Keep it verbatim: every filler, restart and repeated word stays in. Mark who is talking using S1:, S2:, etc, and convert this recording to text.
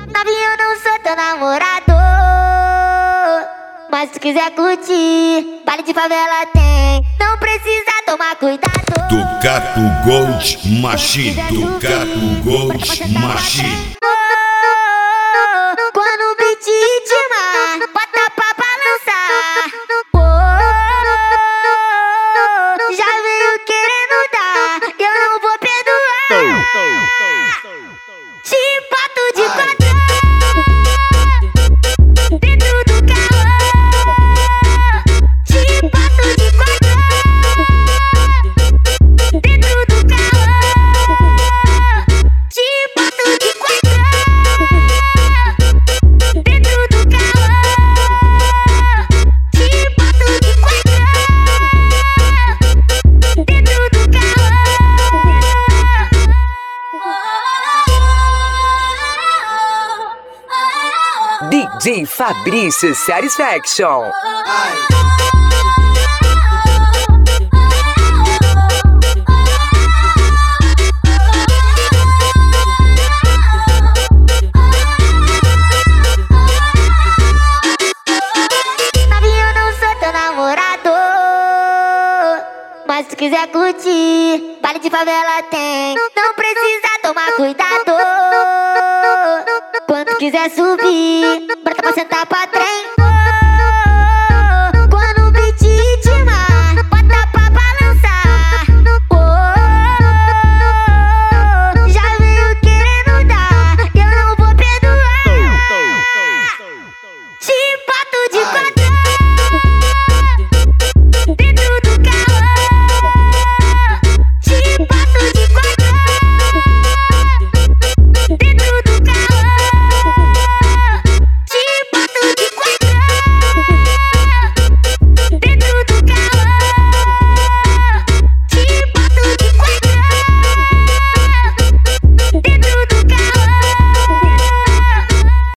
S1: Novinho, eu não sou teu namorador, mas se quiser curtir, baile de favela tem. Não precisa tomar cuidado.
S2: Ducato Gold Machine, Ducato Gold Machine.
S1: Quando o beat ritmar, bota pra balançar. Oh, já veio querendo dar, eu não vou perdoar. Te boto de quadrão dentro do carro. Te boto de quadrão dentro do carro. Te boto de quadrão dentro do carro. Te boto de quadrão dentro do carro.
S3: D J Fabrício Satisfaction.
S1: Novinho, eu não sou teu namorador, mas se quiser curtir, baile de favela tem. Não precisa tomar cuidado. Quando quiser subir, brota pra sentar pra trem.